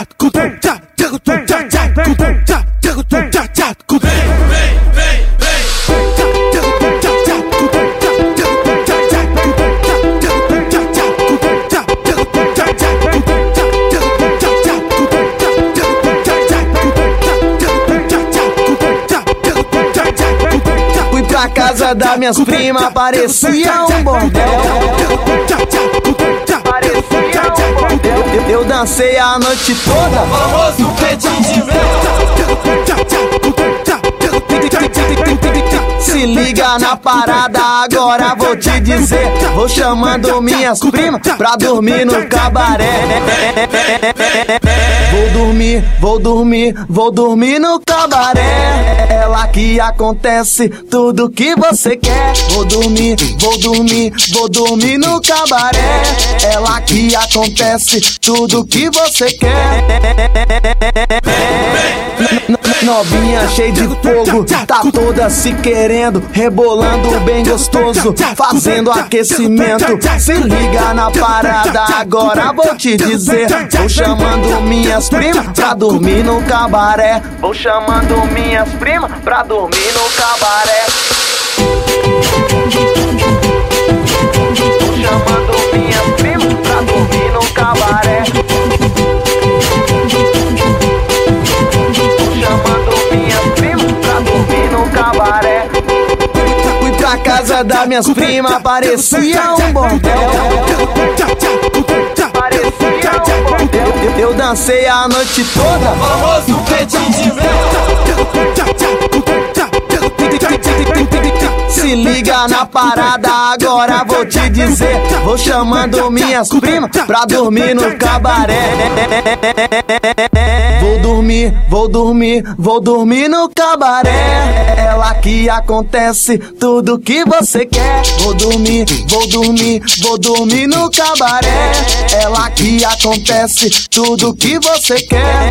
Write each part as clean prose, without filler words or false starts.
Fui pra casa das minhas primas, parecia um bordel. Eu dancei a noite toda, famoso petinho de se liga na parada, agora vou te dizer. Vou chamando minhas primas pra dormir no cabaré. Vou dormir no cabaré. É lá que acontece tudo que você quer. Vou dormir no cabaré. É lá que acontece tudo que você quer. Novinha cheia de fogo, tá toda se querendo, rebolando bem gostoso, fazendo aquecimento. Se liga na parada, agora vou te dizer. Vou chamando minhas primas pra dormir no cabaré. Vou chamando minhas primas pra dormir no cabaré. Vou chamando minhas primas pra dormir no cabaré. Fui pra casa das minhas primas, parecia um bordel. Eu dancei a noite toda, famoso petinho de se liga na parada, agora vou te dizer. Vou chamando minhas primas pra dormir no cabaré. Vou dormir no cabaré. É lá que acontece tudo que você quer. Vou dormir no cabaré. É lá que acontece tudo que você quer.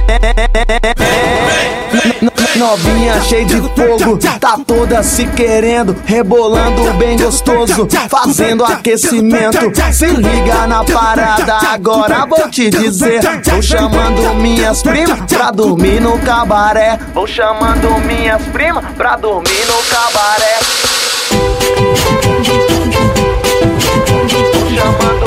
Novinha cheia de fogo, tá toda se querendo, rebolando bem gostoso, fazendo aquecimento. Se liga na parada, agora vou te dizer. Vou chamando minhas primas pra dormir no cabaré. Vou chamando minhas primas pra dormir no cabaré. Vou chamando